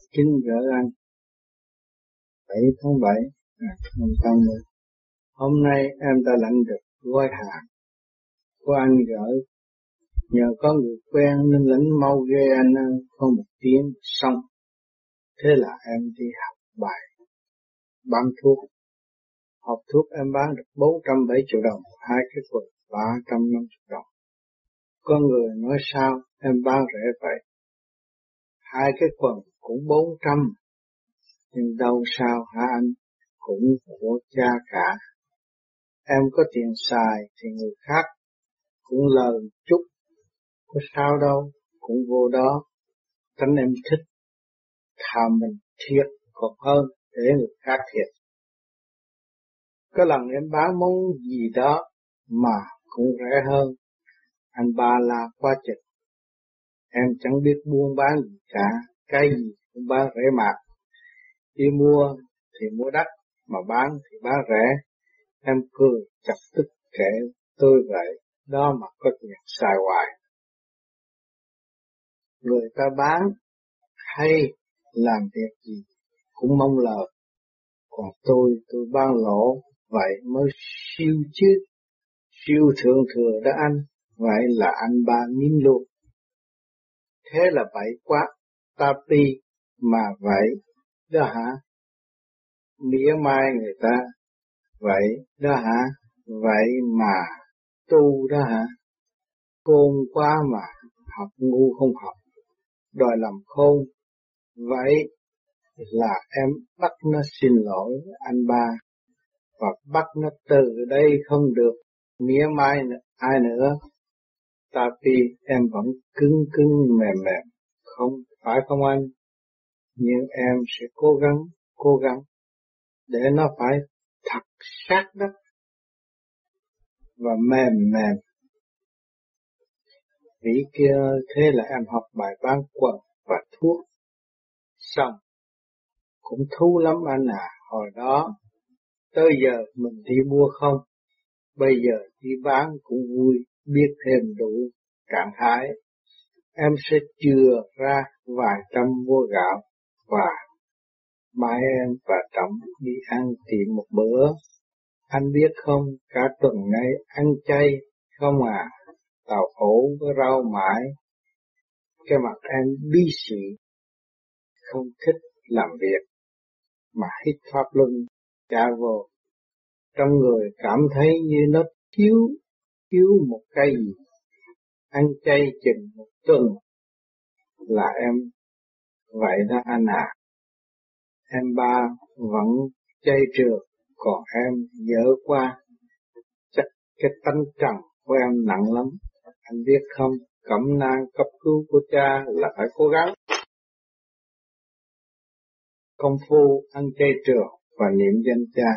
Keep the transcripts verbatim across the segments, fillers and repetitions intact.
Kính gửi anh bảy tháng bảy năm tám mươi. Hôm nay em đã lãnh được gói hàng của anh gửi. Nhờ có người quen nên lãnh mau ghê anh ơi, có một tiếng xong. Thế là em đi học bài bán thuốc. Học thuốc em bán được bốn trăm bảy mươi triệu đồng, hai cái quần ba trăm năm mươi đồng. Có người nói sao em bán rẻ vậy? Hai cái quần cũng bốn trăm, nhưng đâu sao hả anh, cũng của cha cả. Em có tiền xài thì người khác cũng lời chút, có sao đâu, cũng vô đó. Tránh em thích, thà mình thiệt còn hơn để người khác thiệt. Có lần em bán món gì đó mà cũng rẻ hơn, anh ba la quá chừng. Em chẳng biết buôn bán gì cả, cái gì cũng bán rẻ mạt. Đi mua thì mua đắt, mà bán thì bán rẻ. Em cười chọc tức kể tôi vậy, đó mà có tiền xài hoài. Người ta bán hay làm việc gì cũng mong lời, còn tôi, tôi bán lỗ, vậy mới siêu chứ. Siêu thượng thừa đó anh, vậy là anh ba nín luôn. Thế là bậy quá, ta pi mà vậy đó hả? Mỉa mai người ta, vậy đó hả? Vậy mà tu đó hả? Khôn quá mà học ngu không học, đòi làm khôn. Vậy là em bắt nó xin lỗi anh ba, và bắt nó từ đây không được mỉa mai ai nữa. Ta vì em vẫn cứng cứng mềm mềm, không phải không anh? Nhưng em sẽ cố gắng, cố gắng để nó phải thật sát đất và mềm mềm. Vị kia thế là em học bài bán quần và thuốc. Xong, cũng thú lắm anh à, hồi đó, tới giờ mình đi mua không, bây giờ đi bán cũng vui, biết thêm đủ trạng thái. Em sẽ chừa ra vài trăm mua gạo, và mai em và Trọng đi ăn tiệm một bữa. Anh biết không, cả tuần nay ăn chay không à, tàu ổ với rau mãi. Cái mặt em bí xị, không thích làm việc, mà hít pháp luân trả vô. Trong người cảm thấy như nó thiếu, thiếu một cái gì. Ăn chay chừng một tuần là em vậy đó anh à. Em ba vẫn chay trường, còn em dở qua. Chắc cái tánh trần của em nặng lắm. Anh biết không, cẩm nang cấp cứu của cha là phải cố gắng. Công phu ăn chay trường và niệm danh cha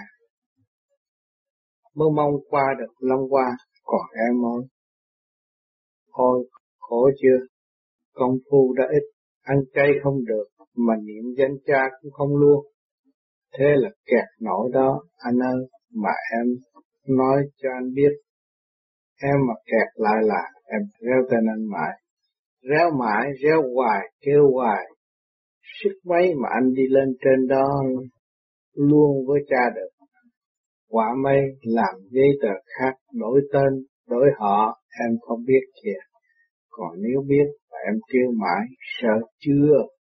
mới mong qua được long qua, còn em ơi, ôi khổ chưa. Công phu đã ít, ăn chay không được, mà niệm danh cha cũng không luôn. Thế là kẹt nổi đó anh ơi, mà em nói cho anh biết. Em mà kẹt lại là em réo tên anh mãi. Réo mãi, réo hoài, kêu hoài. Sức mấy mà anh đi lên trên đó luôn với cha được. Quả mây làm giấy tờ khác, đổi tên, đổi họ, em không biết kìa. Còn nếu biết mà em kêu mãi, sợ chưa?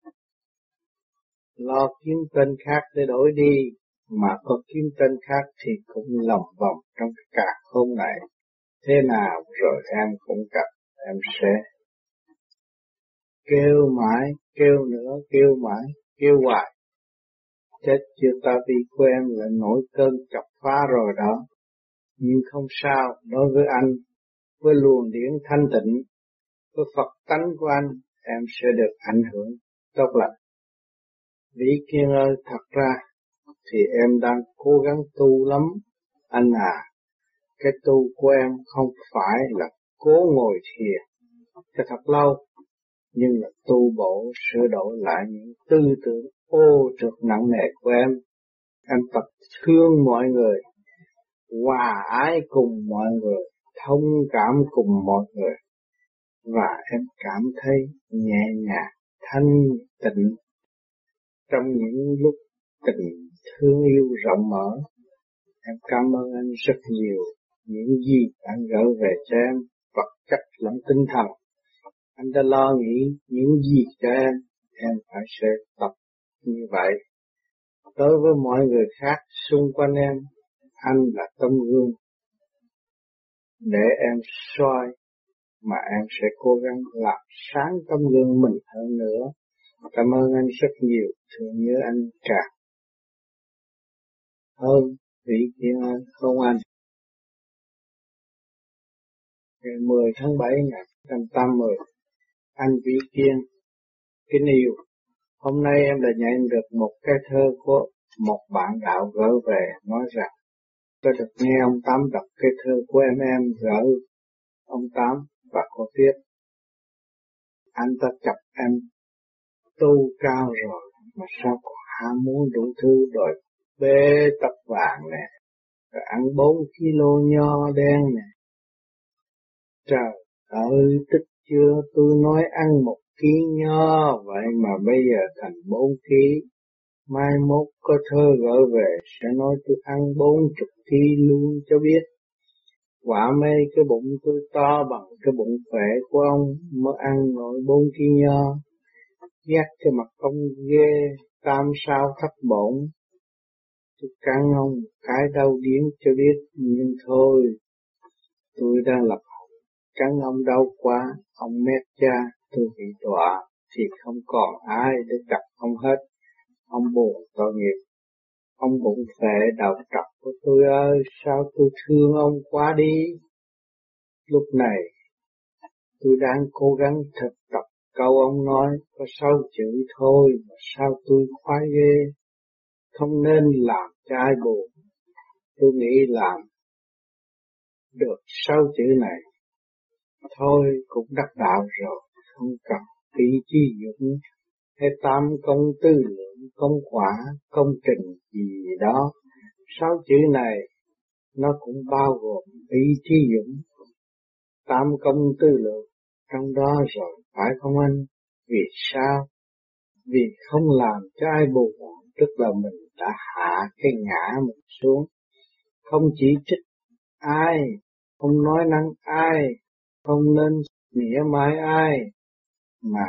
Lo kiếm tên khác để đổi đi, mà có kiếm tên khác thì cũng lòng vòng trong cái cà khôn này. Thế nào rồi em cũng gặp, em sẽ kêu mãi, kêu nữa, kêu mãi, kêu hoài. Chết chưa ta vì của em là nổi cơn chọc phá rồi đó. Nhưng không sao, đối với anh, với luồng điển thanh tịnh, với Phật tánh của anh, em sẽ được ảnh hưởng tốt lành. Vĩ Kiên ơi, thật ra thì em đang cố gắng tu lắm, anh à. Cái tu của em không phải là cố ngồi thiền cho thật lâu, nhưng là tu bổ sửa đổi lại những tư tưởng ô trượt nặng nề của em. Em tập thương mọi người, hòa ái cùng mọi người, thông cảm cùng mọi người, và em cảm thấy nhẹ nhàng, thanh tịnh, trong những lúc tình thương yêu rộng mở. Em cảm ơn anh rất nhiều. Những gì anh gửi về cho em, vật chất lẫn tinh thần, anh đã lo nghĩ những gì cho em, em phải sẽ tập như vậy. Đối với mọi người khác xung quanh em, anh là tấm gương để em soi, mà em sẽ cố gắng làm sáng tấm gương mình hơn nữa. Cảm ơn anh rất nhiều, thương nhớ anh càng hơn vị thiên an không anh. Ngày mười tháng bảy năm một nghìn chín trăm tám mươi, anh Vĩ Kiên kính yêu, hôm nay em đã nhận được một cái thơ của một bạn đạo gửi về, nói rằng tôi được nghe ông Tám đọc cái thơ của em em gửi ông Tám và cô tiếp. Anh ta chọc em tu cao rồi mà sao còn ham muốn đủ thứ, rồi bê tập vàng nè, rồi ăn bốn kilo nho đen nè. Trời ơi, tức chưa, tôi nói ăn một ký nho, vậy mà bây giờ thành bốn ký. Mai mốt có thơ gửi về sẽ nói tôi ăn bốn chục ký luôn cho biết. Quả mê cái bụng tôi to bằng cái bụng khỏe của ông mới ăn nổi bốn ký nho. Ghét cái mặt ông ghê, tam sao thất bổn. Tôi cắn ông cái đau điếng cho biết, nhưng thôi, tôi đang lập cắn ông đau quá, ông mét cha, tôi bị đọa, thì không còn ai để chặt ông hết. Ông buồn tội nghiệp, ông bụng phệ đầu trọc của tôi ơi, sao tôi thương ông quá đi. Lúc này, tôi đang cố gắng thực tập câu ông nói, có sáu chữ thôi mà sao tôi khoái ghê. Không nên làm cho ai buồn, tôi nghĩ làm được sáu chữ này thôi cũng đắc đạo rồi, không cần ý chí dũng hay tam công tư lượng, công quả, công trình gì đó. Sáu chữ này nó cũng bao gồm ý chí dũng, tam công tư lượng trong đó rồi, phải không anh? Vì sao? Vì không làm cho ai buồn, tức là mình đã hạ cái ngã mình xuống, không chỉ trích ai, không nói năng ai, không nên mỉa mai ai, mà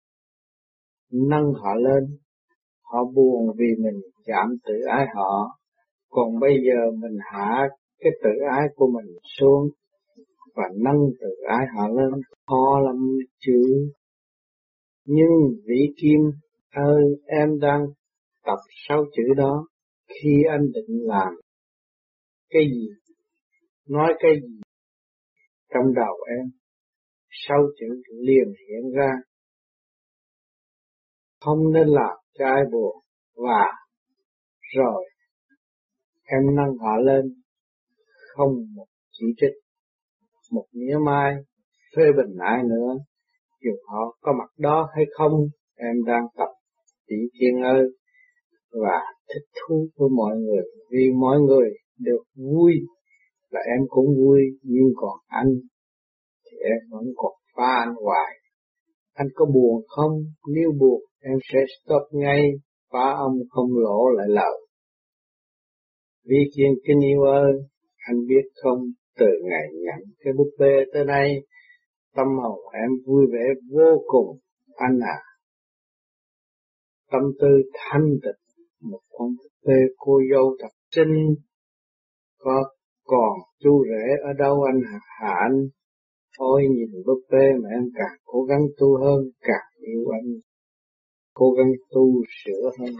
nâng họ lên. Họ buồn vì mình chạm tự ái họ, còn bây giờ mình hạ cái tự ái của mình xuống và nâng tự ái họ lên, khó lắm chứ. Nhưng Vĩ Kim ơi, em đang tập sáu chữ đó. Khi anh định làm cái gì, nói cái gì trong đầu em, sáu chữ liền hiện ra. Không nên làm cho ai buồn, và rồi em nâng họ lên, không một chỉ trích, một mỉa mai, phê bình ai nữa, dù họ có mặt đó hay không. Em đang tập Vĩ Kiên ơi, và thích thú với mọi người, vì mọi người được vui là em cũng vui, nhưng còn anh thì em vẫn còn phá anh hoài. Anh có buồn không? Nếu buồn em sẽ stop ngay, phá ông không lỗ lại lời. Vĩ Kiên kính yêu ơi, anh biết không, từ ngày nhận cái búp bê tới đây, tâm hồn em vui vẻ vô cùng anh à. Tâm tư thanh tịnh, một con búp bê cô dâu thật xinh, có còn chú rể ở đâu anh hả anh? Ôi nhìn búp bê mà em càng cố gắng tu hơn, càng yêu anh, cố gắng tu sửa hơn.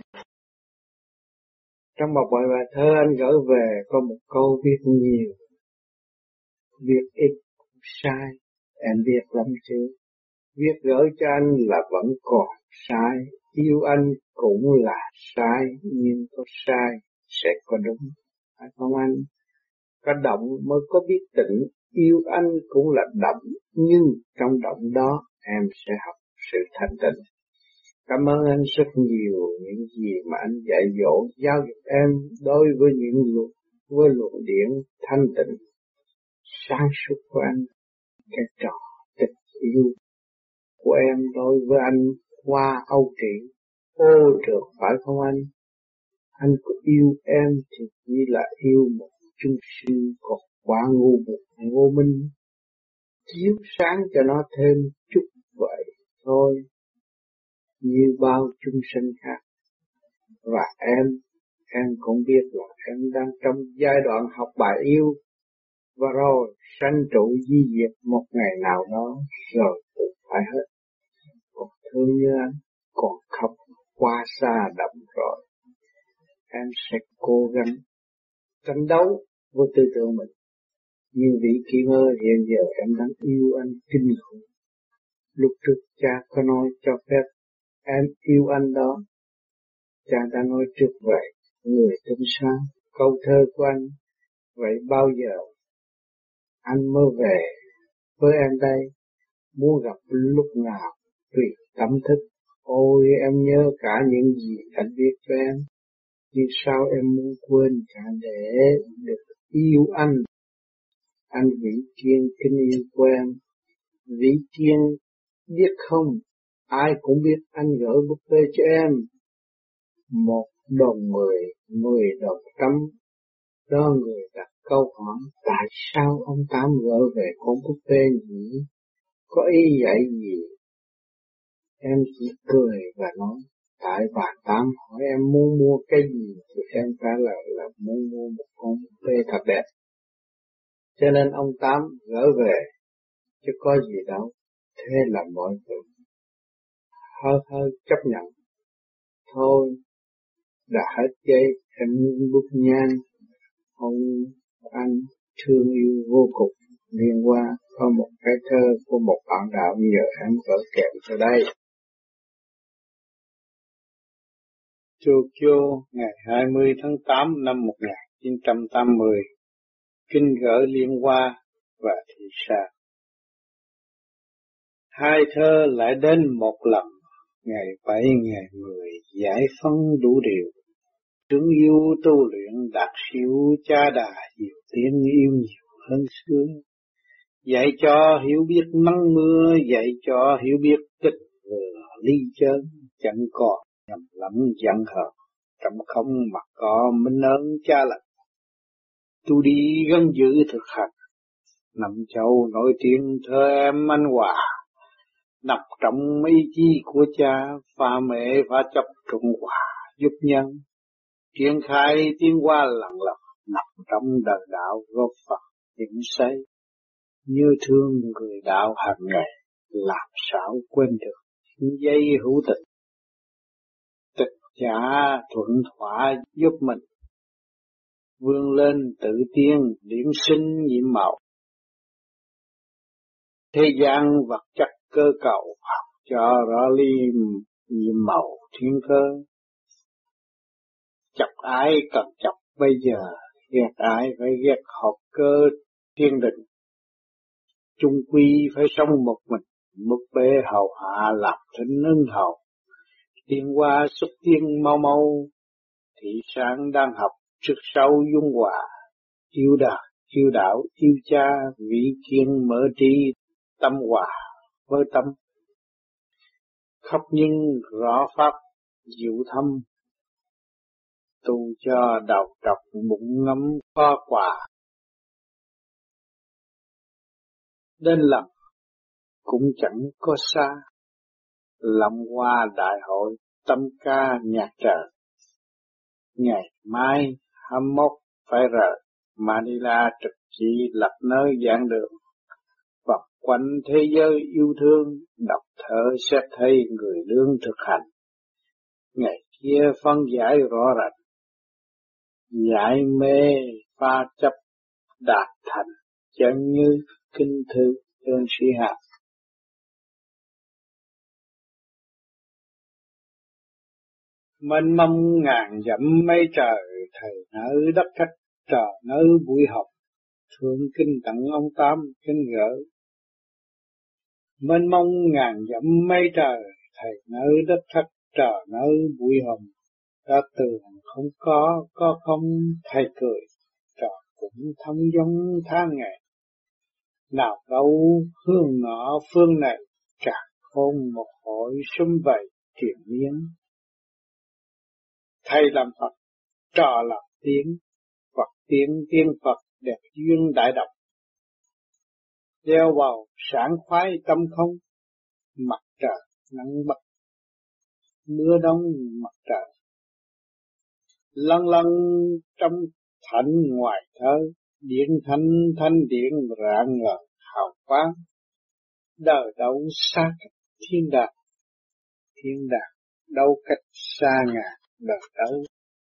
Trong một bài bài thơ anh gửi về có một câu viết nhiều, viết ít sai, em biết lắm chứ. Viết gửi cho anh là vẫn còn sai, yêu anh cũng là sai, nhưng có sai sẽ có đúng, phải không anh? Có động mới có biết tĩnh, yêu anh cũng là động, nhưng trong động đó em sẽ học sự thanh tịnh. Cảm ơn anh rất nhiều những gì mà anh dạy dỗ, giáo dục em đối với những luật, với luận điển thanh tịnh, sáng suốt của anh, cái trò tình yêu của em đối với anh qua Âu Trị, ô trượt phải không anh? Anh có yêu em thì chỉ là yêu một chung sinh, còn quá ngu muội ngô minh, chiếu sáng cho nó thêm chút vậy thôi, như bao chung sinh khác. Và em, em cũng biết là em đang trong giai đoạn học bài yêu, và rồi sanh trụ di diệt một ngày nào đó, rồi cũng phải hết. Còn thương như anh, còn khóc qua xa đậm rồi, em sẽ cố gắng tranh đấu với tư tưởng mình. Nhưng vị Kim ơi, hiện giờ em đang yêu anh kinh khủng. Lúc trước cha có nói cho phép em yêu anh đó. Cha đã nói trước vậy, người tinh sáng, câu thơ của anh. Vậy bao giờ anh mới về với em đây? Muốn gặp lúc nào tùy tâm thức. Ôi em nhớ cả những gì anh viết cho em. Nhưng sao em muốn quên cả để được yêu anh? Anh Vĩ Kiên kính yêu của em. Vĩ Kiên biết không, ai cũng biết anh gửi búp bê cho em. Một đồng mười, mười đồng trăm. Đó người đặt câu hỏi, tại sao ông Tám gửi về con búp bê nhỉ? Có ý dạy gì? Em chỉ cười và nói, tại bà Tám hỏi em muốn mua cái gì thì em trả lời là muốn mua một con búp bê thật đẹp. Cho nên ông Tám gửi về, chứ có gì đâu. Thế là mọi người hơi hơi chấp nhận. Thôi, đã hết giấy, em bút nhan, ông anh thương yêu vô cùng. Liên qua có một cái thơ của một bạn đạo nhờ em gửi kèm cho đây. Tokyo ngày hai mươi tháng tám năm một nghìn chín trăm tám mươi. Kinh gửi Liên Hoa và Thị Sa. Hai thơ lại đến một lần, ngày bảy ngày mười giải phóng đủ điều. Trưởng yêu tu luyện đạt siêu cha đà, nhiều tiếng yêu nhiều hơn xưa. Dạy cho hiểu biết nắng mưa, dạy cho hiểu biết tích vừa ly chơn, chẳng còn nhầm lẫn giận hờn, trong không mà có minh ơn cha lành. Tu đi gắn giữ thực hành, nằm châu nổi tiếng thơ em anh hòa, nằm trong ý chí của cha, pha mẹ pha chấp trung hòa giúp nhân, triển khai tiến qua lặng lặng, nằm trong đời đạo góp Phật những xây, như thương người đạo hàng ngày, làm sao quên được những giây hữu tình. Tịch trả thuận thỏa giúp mình vươn lên tự tiên, điểm sinh nhiệm màu. Thế gian vật chất cơ cầu học cho rõ ly nhiệm màu thiên cơ. Chọc ai cần chọc bây giờ, ghét ai phải ghét học cơ thiên định. Chung quy phải sống một mình, búp bê hầu hạ làm thính ưng hầu. Tiên qua xúc tiên mau mau, thị sáng đang học trước sau dung hòa. Yêu đạt, yêu đạo, yêu cha, vị kiên mở trí, tâm hòa với tâm. Khóc nhưng rõ pháp, diệu thâm, tu cho đầu trọc bụng ngấm khó quả. Đến lần cũng chẳng có xa, lòng hoa đại hội tâm ca nhạc trời. Ngày mai hai mươi mốt phải rời Manila trực chỉ lập nơi giảng đường. Vòng quanh thế giới yêu thương, đọc thơ xét thấy người lương thực hành. Ngày kia phân giải rõ ràng, giải mê pha chấp đạt thành, chẳng như kinh thư đơn sĩ hạt. Mênh mông ngàn dặm mây trời, thầy nỡ đất khách trò nỡ bụi học, thương kinh tặng ông Tám kinh gỡ. Mênh mông ngàn dặm mây trời, thầy nỡ đất khách trò nỡ bụi hồng. Đã tường không có, có không thầy cười, trò cũng thông giống tháng ngày. Nào đâu hương ngọ phương này, càng khôn một hội sum vầy triền miên. thầy làm Phật, trò làm tiếng, Phật tiếng tiếng Phật đẹp duyên đại độc, đeo vào sảng khoái tâm không, mặt trời nắng bắc, mưa đông mặt trời, lăn lăn trong thảnh ngoài thơ, điện thanh thanh điện rạng ngời hào quang, đời đâu xa cách thiên đàng, thiên đàng đâu cách xa ngàn đời đâu.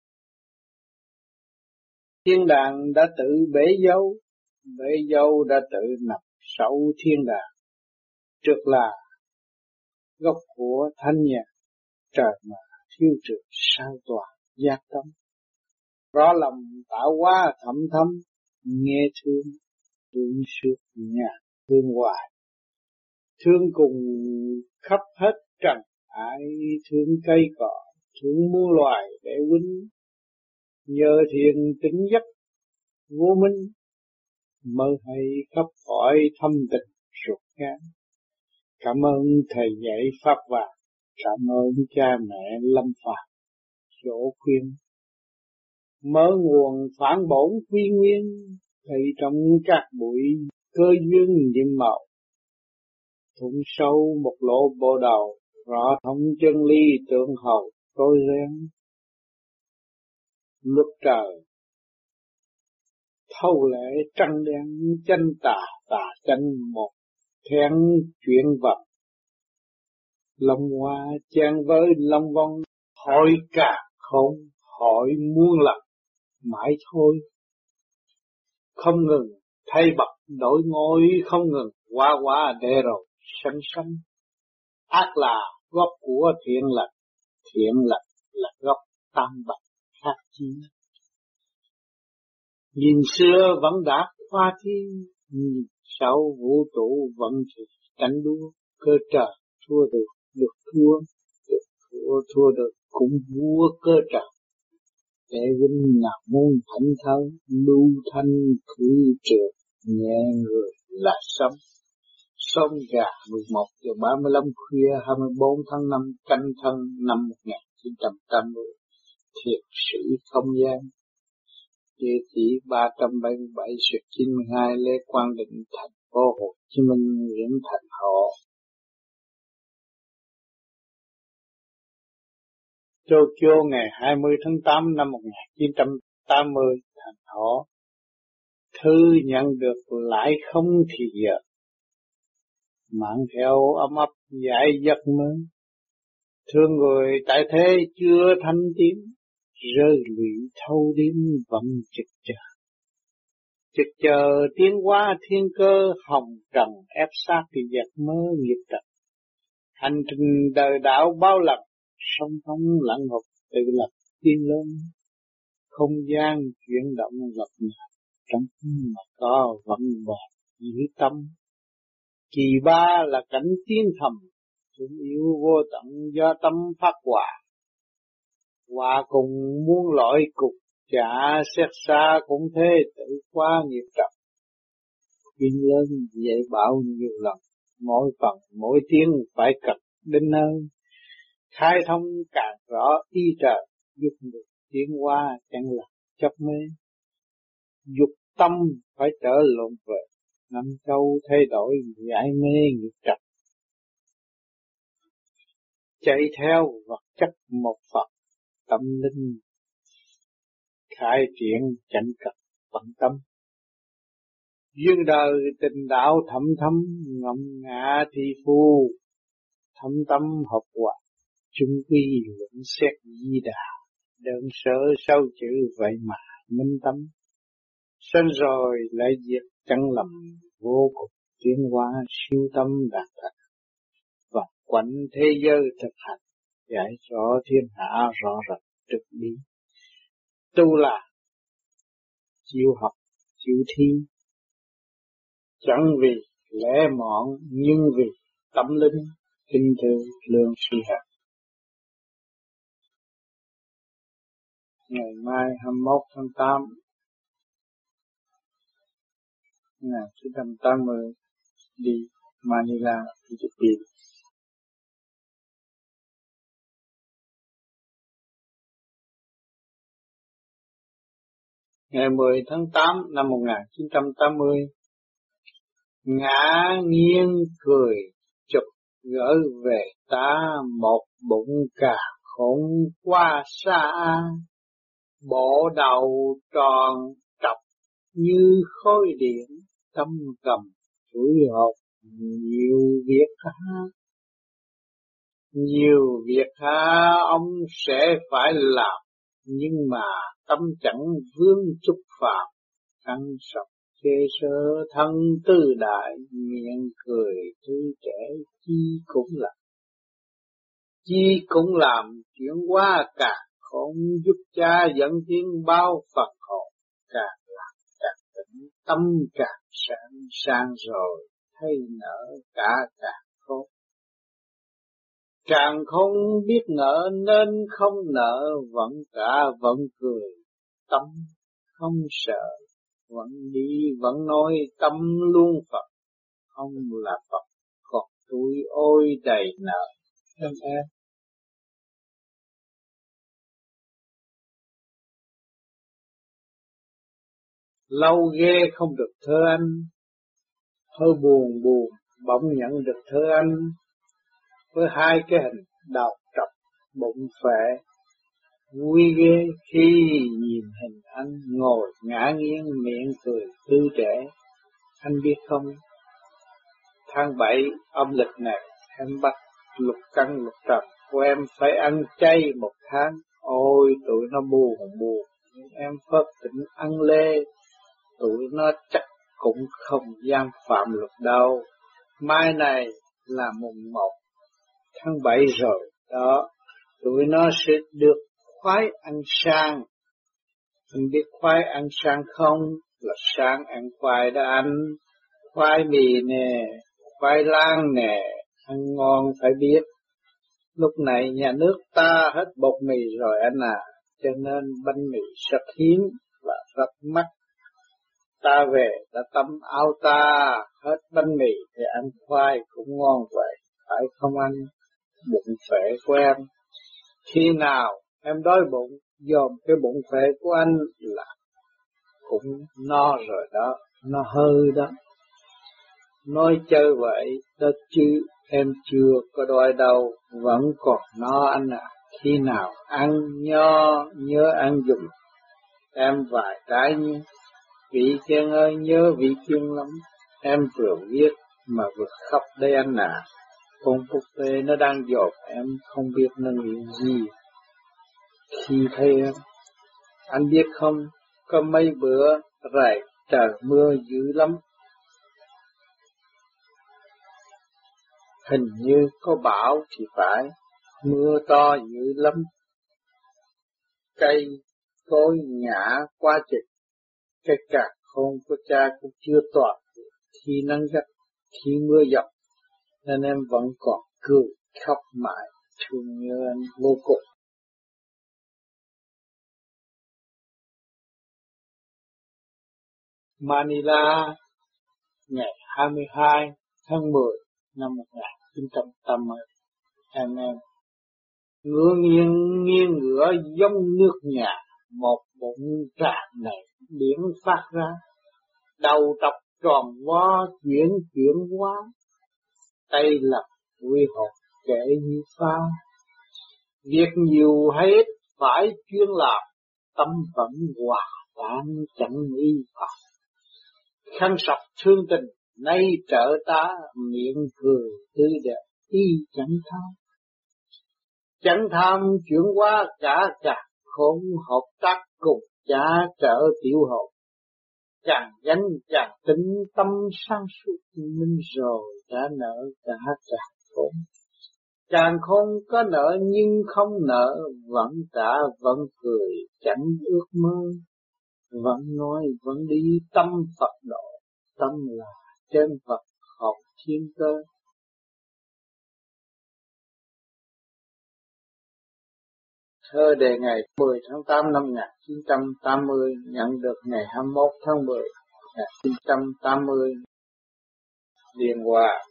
Thiên đàng đã tự bể dâu, bể dâu đã tự nằm sâu thiên đàng, trước là gốc của thanh nhàn, trời mà thiếu trực sao tỏa giác tâm, rõ lòng tạo hóa thầm thâm, nghe thương, thương suốt nhà thương hoài, thương cùng khắp hết trần ai, thương cây cỏ, thương muôn loài để huynh, nhờ thiền tỉnh giấc vô minh, mơ hay khắp cõi thâm tình ruột gan. Cảm ơn thầy dạy pháp vàng, cảm ơn cha mẹ lâm phàm dỗ khuyên, mở nguồn phản bổn quy nguyên, thầy trong các bụi cơ duyên nhiệm màu, thủng sâu một lỗ bộ đầu, rõ thông chân lý tượng hầu tôi rèn. Luật trời thâu lệ trăng đen, chân tà tà chân một thén chuyển vật, lòng hoa chen với long vong, hỏi cả không hỏi muôn lần mãi thôi, không ngừng thay bậc đổi ngôi, không ngừng qua qua để rồi sanh sanh. Ác là gốc của thiện lành, thiện lành là gốc tam bạch khác chi. Nhìn xưa vẫn đã hoa thiên, nhìn sau vũ trụ vẫn chỉ đánh đua, cơ trời thua được, được thua, được thua, thua được cũng vua cơ trời. Để vinh nào môn thánh thơ, lưu thanh khứ trượt, nhẹ người là sống. Sông gà mười một giờ ba mươi lăm khuya hai mươi bốn tháng năm canh thân năm một nghìn chín trăm tám mươi. Thiệt sĩ không gian. Địa chỉ ba trăm bảy mươi bảy chín mươi hai Lê Quang Định, thành phố Hồ Chí Minh, Nguyễn Thành Họ. Tokyo ngày hai mươi tháng tám năm một nghìn chín trăm tám mươi, Thành Họ. Thư nhận được lại không thì giờ, mang theo ấm ấp dại giấc mơ. Thương người tại thế chưa thanh tiến, rơi lụy thâu đêm vẫn trực chờ. Trực chờ tiến hóa thiên cơ, hồng trần ép sát thì giấc mơ nghiệp trật. Hành trình đời đạo bao lần, song phong lặng ngục tự lập tiên lớn. Không gian chuyển động lập ngờ, trong mà có vận vọt dữ tâm. Kỳ ba là cảnh tiến thầm, thương yêu vô tận do tâm phát hòa. Hòa cùng muôn loại cục chả, xét xa cũng thế tự qua nghiệp trật. Duyên lớn dạy bảo nhiều lần, mỗi phần mỗi tiếng phải cật đến nơi. Khai thông càng rõ ý trời, giúp được tiến hóa chẳng là chấp mê. Dục tâm phải trở lộn về, năm châu thay đổi giải mê nghiệp trật. Chạy theo vật chất một Phật, tâm linh khai triển chẳng cật bận tâm. Duyên đời tình đạo thầm thâm, ngậm ngã thi phu, thâm tâm học hòa, chung quy luận xét di đà, đơn sơ sâu chữ vậy mà minh tâm. Sinh rồi lại diệt chẳng lầm, vô cùng tiến hóa siêu tâm đạt thật, và quanh thế giới thực hành, giải rõ thiên hạ rõ rệt trực đi. Tu là chịu học, chịu thi, chẳng vì lẽ mọn nhưng vì tâm linh, kinh thương lương suy hạt. Ngày mai hai mươi mốt tháng tám một nghìn chín trăm tám mươi đi Manila, Philippines. ngày mười tháng tám năm một nghìn chín trăm tám mươi, ngã nghiêng cười chụp gỡ về ta một bụng cà khốn qua xa, bộ đầu tròn trọc như khối điện, tâm cầm chuỗi hộp nhiều việc ha. Nhiều việc ha ông sẽ phải làm, nhưng mà tâm chẳng vướng chút phạm, ăn sọc chê sơ thân tư đại, miệng cười tươi trẻ chi cũng làm. Chi cũng làm chuyện qua cả khôn, giúp cha dẫn tiến bao phần hồn, càng làm càng tỉnh tâm càng sáng, sáng rồi thấy nở cả càng khôn. Càng không biết nợ nên không nợ, vẫn cả vẫn cười, tâm không sợ, vẫn đi vẫn nói tâm luôn Phật, ông là Phật, còn tôi ôi đầy nợ. Em em. Lâu ghê không được thơ anh, hơi buồn buồn bỗng nhận được thơ anh, với hai cái hình đầu trọc bụng phệ. Vui ghê khi nhìn hình anh ngồi ngã nghiêng miệng cười tươi trẻ. Anh biết không, tháng bảy âm lịch này em bắt lục căn lục trần của em phải ăn chay một tháng. Ôi tụi nó buồn buồn, nhưng em phớt tỉnh ăn lê, tụi nó chắc cũng không dám phạm luật đâu. Mai này là mùng một tháng bảy rồi đó, tụi nó sẽ được khoái ăn sang. Anh biết khoái ăn sang không? Là sang ăn khoai đó anh. Khoai mì nè, khoai lang nè, ăn ngon phải biết. Lúc này nhà nước ta hết bột mì rồi anh à, cho nên bánh mì rất hiếm và rất mắc. Ta về đã tắm áo ta, hết bánh mì thì ăn khoai cũng ngon vậy, phải không anh? Bụng phệ của em. Khi nào em đói bụng, dòm cái bụng phệ của anh là cũng no rồi đó, no hơi đó. Nói chơi vậy đó chứ em chưa có đói đâu, vẫn còn no anh à. Khi nào ăn nho nhớ ăn dùng em vài cái nhé. Vị Kiên ơi, nhớ Vị Kiên lắm. Em vừa viết mà vừa khóc đây anh à. Con Phúc Tê nó đang dột em, không biết nó nghĩ gì khi thấy em. Anh biết không, có mấy bữa rày trời mưa dữ lắm. Hình như có bão thì phải, mưa to dữ lắm. Cây cối ngã quá chừng, cái cạc khôn của cha cũng chưa toàn, khi nắng gắt, khi mưa dọc, nên em vẫn còn cười khóc mãi, thương nhớ anh vô cùng. Manila, ngày hai mươi hai tháng mười năm một nghìn chín trăm tám mươi. Em em ngửa nghiêng nghiêng ngửa giống nước nhà, một bụng tràn này biển phát ra, đầu trọc tròn vo chuyển chuyển quá, tay lập quy hồn kể như phao. Việc nhiều hay ít phải chuyên làm, tâm vẫn hòa tan chẳng y phạm. Khăn sọc thương tình nay trợ ta, miệng cười tươi đẹp y chẳng tham. Chẳng tham chuyển qua cả cả khốn, hợp tác cùng cha trợ tiểu hồn. Càng gánh càng tính tâm sáng suốt, nên rồi đã nợ cả cả khốn. Càng không có nợ nhưng không nợ, vẫn cả vẫn cười chẳng ước mơ. Vẫn nói vẫn đi tâm Phật độ, tâm là trên Phật học thiên cơ. Thơ đề ngày mười tháng tám năm một nghìn chín trăm tám mươi, nhận được ngày hai mươi mốt tháng mười năm một nghìn chín trăm tám mươi. Liên Hoa.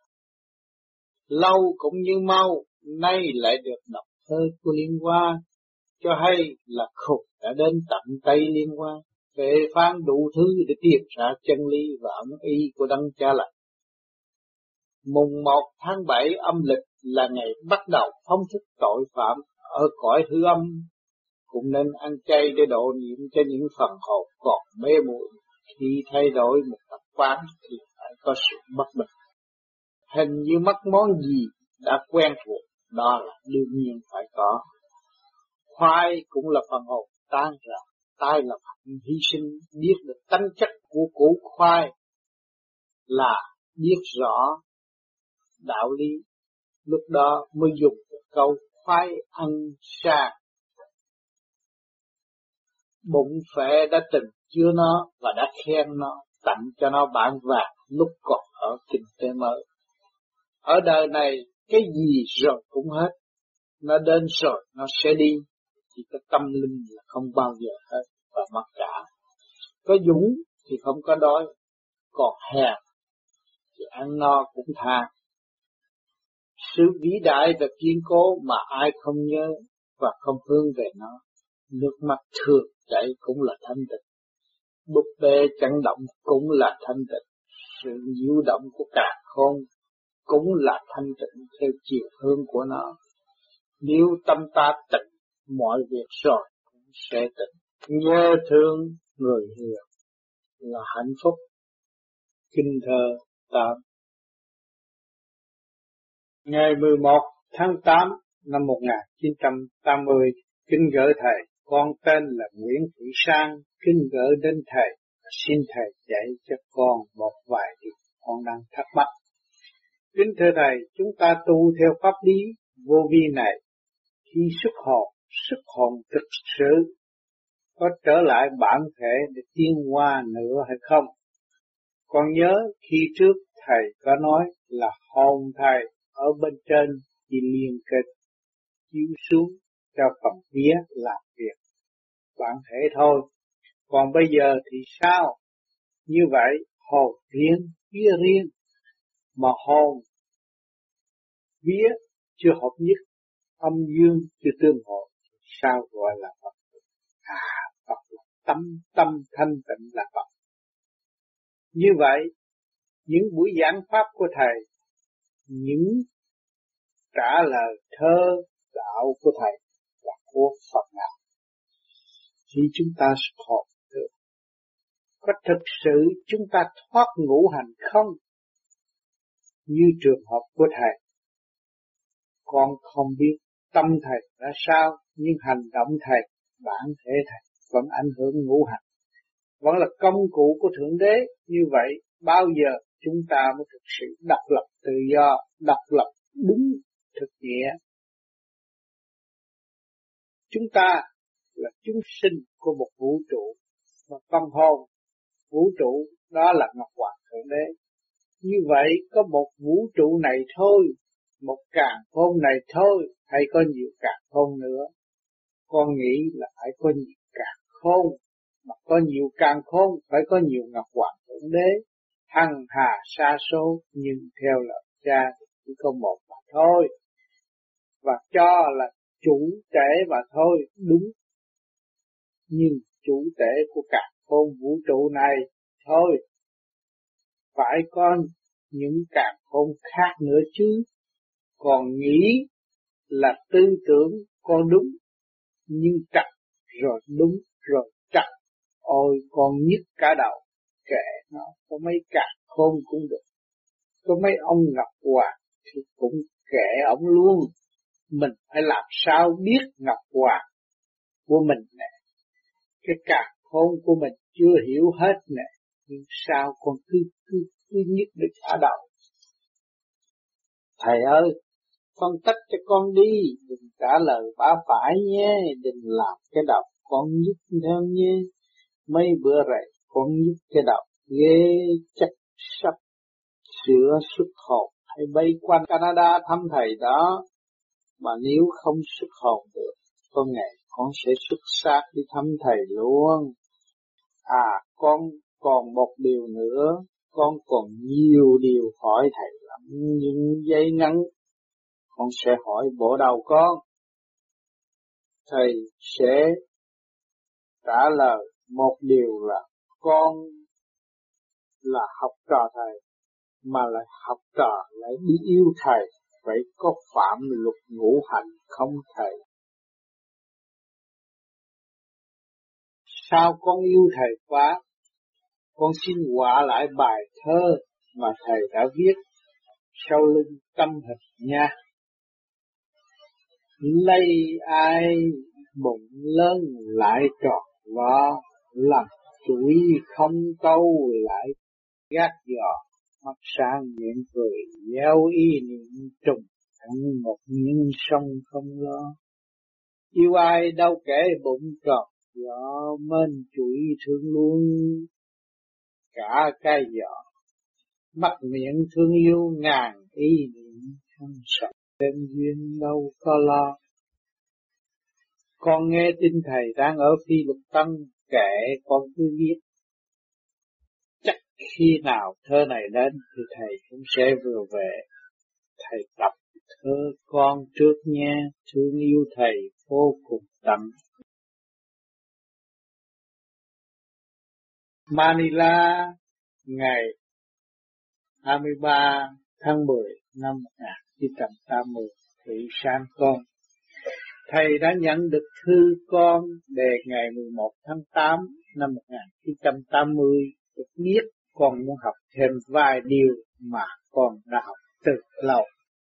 Lâu cũng như mau, nay lại được đọc thơ của Liên Hoa, cho hay là khùng đã đến tận tay Liên Hoa. phê phán đủ thứ để tìm ra chân lý và ẩn ý của Đấng Cha Lành. Mùng một tháng bảy âm lịch là ngày bắt đầu phóng thích tội phạm ở cõi hư âm, cũng nên ăn chay để độ niệm cho những phần hồn còn mê muội. Khi thay đổi một tập quán thì phải có sự bất bình. Hình như mất món gì đã quen thuộc, đó là đương nhiên phải có. Khoai cũng là phần hồn tan rã, tai là phần hy sinh, biết được tánh chất của củ khoai là biết rõ đạo lý, lúc đó mới dùng câu khoai ăn sang. Bụng phệ đã từng chứa nó và đã khen nó, tặng cho nó bản vàng lúc còn ở kinh tế mới. Ở đời này cái gì rồi cũng hết, nó đến rồi nó sẽ đi, thì cái tâm linh là không bao giờ hết và mất cả. Có dũng thì không có đói, còn hèn thì ăn no cũng than. Sự vĩ đại và kiên cố mà ai không nhớ và không hướng về nó, nước mắt thường chảy cũng là thanh tịnh, búp bê chấn động cũng là thanh tịnh, sự nhiễu động của càn khôn cũng là thanh tịnh theo chiều hướng của nó. Nếu tâm ta tịnh, mọi việc rồi cũng sẽ tịnh. Nhớ thương người hiền là hạnh phúc. Kinh thơ tám. Ngày mười một tháng tám năm một nghìn chín trăm tám mươi, kính gửi thầy, con tên là Nguyễn Thị Sang, kính gửi đến thầy, xin thầy dạy cho con một vài điều con đang thắc mắc. Kính thưa thầy, chúng ta tu theo pháp lý vô vi này, khi xuất hồn, xuất hồn thực sự có trở lại bản thể để tiến hóa nữa hay không? Con nhớ khi trước thầy có nói là hồn thầy ở bên trên chỉ liên kết chiếu xuống cho phần vía làm việc bản thể thôi. Còn bây giờ thì sao? Như vậy hồn riêng, vía riêng, mà hồn vía chưa hợp nhất, âm dương chưa tương hội, sao gọi là Phật? À, Phật là tâm, tâm thanh tịnh là Phật. Như vậy, những buổi giảng pháp của thầy, những trả lời thơ đạo của thầy là của Phật nào? Khi chúng ta xuất hồn được, có thực sự chúng ta thoát ngũ hành không? Như trường hợp của thầy, con không biết tâm thầy là sao, nhưng hành động thầy, bản thể thầy vẫn ảnh hưởng ngũ hành, vẫn là công cụ của Thượng Đế. Như vậy, bao giờ chúng ta mới thực sự độc lập tự do, độc lập đúng thực nghĩa? Chúng ta là chúng sinh của một vũ trụ, và tâm hồn vũ trụ đó là Ngọc Hoàng Thượng Đế. Như vậy có một vũ trụ này thôi, một càn khôn này thôi, hay có nhiều càn khôn nữa? Con nghĩ là phải có nhiều càn khôn, mà có nhiều càn khôn phải có nhiều Ngọc Hoàng Thượng Đế. Hằng hà sa số, nhưng theo lời cha chỉ có một mà thôi, và cho là chủ tể mà thôi, đúng. Nhưng chủ tể của càn khôn vũ trụ này thôi, phải có những càn khôn khác nữa chứ. Còn nghĩ là tư tưởng con đúng, nhưng trật rồi đúng rồi trật, ôi con nhức cả đầu. Kệ nó, có mấy càn khôn cũng được, có mấy ông Ngọc Hoàng thì cũng kệ ông luôn. Mình phải làm sao biết Ngọc Hoàng của mình nè, cái càn khôn của mình chưa hiểu hết nè, nhưng sao con cứ cứ cứ nhức được cả đầu. Thầy ơi, phân tích cho con đi, đừng trả lời bả phải nhé, đừng làm cái đầu con nhức theo nhé. Mấy bữa rày con nhức cái đầu ghê, chắc sắp sửa xuất hồn hay bay quanh Canada thăm thầy đó. Mà nếu không xuất hồn được, có ngày con sẽ xuất xác đi thăm thầy luôn. À, con còn một điều nữa, con còn nhiều điều hỏi thầy lắm, nhưng giây ngắn con sẽ hỏi bộ đầu con. Thầy sẽ trả lời Một điều là con là học trò thầy, mà lại học trò lại đi yêu thầy, vậy có phạm luật ngũ hành không thầy? Sao con yêu thầy quá? Con xin họa lại bài thơ mà thầy đã viết sau lưng tâm hình nha. Lấy ai bụng lớn lại tròn vo, làm chuỗi không câu lại gác giò, mắt sáng miệng cười gieo ý niệm trùng ăn một miếng sông không lo. Yêu ai đâu kể bụng tròn gió, mến chuỗi thương luôn cả cái giỏ, mắt miệng thương yêu ngàn ý niệm, không sợ đêm duyên đâu có lo. Con nghe tin thầy đang ở Phi Lục Tân, kệ con cứ viết, chắc khi nào thơ này đến thì thầy cũng sẽ vừa về. Thầy đọc thơ con trước nha, thương yêu thầy vô cùng tận. Manila, ngày hai mươi ba tháng mười năm một nghìn chín trăm tám mươi, Thị San con. Thầy đã nhận được thư con đề ngày mười một tháng tám năm một nghìn chín trăm tám mươi, được biết con muốn học thêm vài điều mà con đã học từ lâu.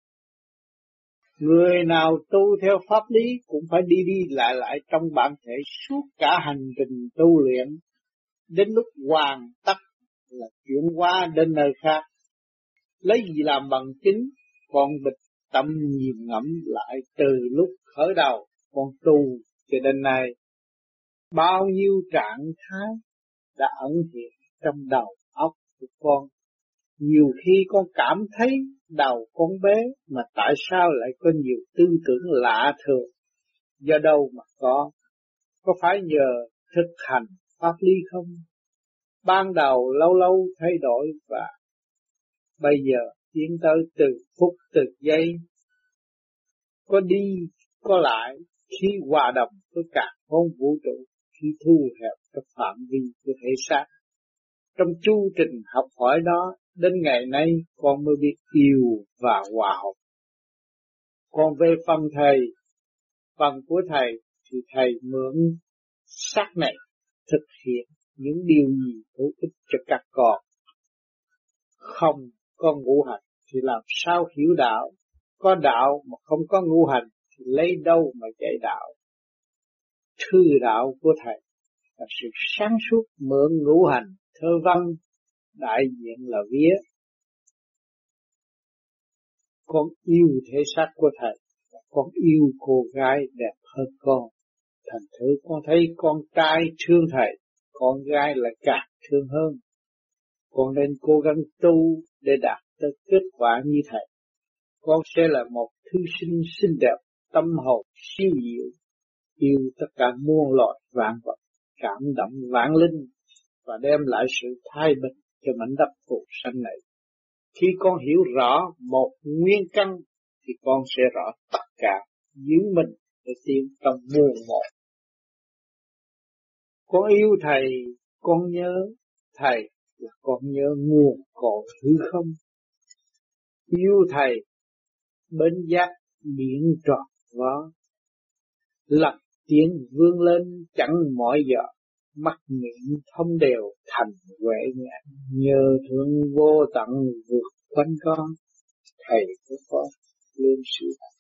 Người nào tu theo pháp lý cũng phải đi đi lại lại trong bản thể suốt cả hành trình tu luyện. Đến lúc hoàn tất là chuyển hóa đến nơi khác. Lấy gì làm bằng chứng? Con bịch tâm nhìn ngẫm lại từ lúc khởi đầu con tu cho đến nay, bao nhiêu trạng thái đã ẩn hiện trong đầu óc của con. Nhiều khi con cảm thấy đầu con bé, mà tại sao lại có nhiều tư tưởng lạ thường? Do đâu mà có? Có phải nhờ thực hành pháp lý không? Ban đầu lâu lâu thay đổi và bây giờ tiến tới từ phút từ giây, có đi có lại, khi hòa đồng với cả không vũ trụ, khi thu hẹp các phạm vi của thể xác. Trong chu trình học hỏi đó, đến ngày nay con mới biết yêu và hòa hợp. Còn về phần thầy, phần của thầy thì thầy mượn xác này thực hiện những điều gì hữu ích cho các con. Không có ngũ hành thì làm sao hiểu đạo? Có đạo mà không có ngũ hành thì lấy đâu mà dạy đạo? Thư đạo của thầy là sự sáng suốt mượn ngũ hành, thơ văn, đại diện là vía. Con yêu thể xác của thầy, con yêu cô gái đẹp hơn con. Thành thử con thấy con trai thương thầy, con gái lại càng thương hơn. Con nên cố gắng tu để đạt tới kết quả như thầy. Con sẽ là một thư sinh xinh đẹp, tâm hồn siêu diệu, yêu tất cả muôn loài vạn vật, cảm động vạn linh và đem lại sự thái bình cho mảnh đất phù sanh này. Khi con hiểu rõ một nguyên căn thì con sẽ rõ tất cả, giữ mình để tiến trong muôn một. Con yêu thầy, con nhớ thầy là con nhớ nguồn cội hư không. Yêu thầy bên giác biển tròn vó, lập tiếng vươn lên chẳng mỏi giờ, mắt miệng thông đều thành huệ nhãn, nhờ thương vô tận vượt quanh con. Thầy của con luôn sự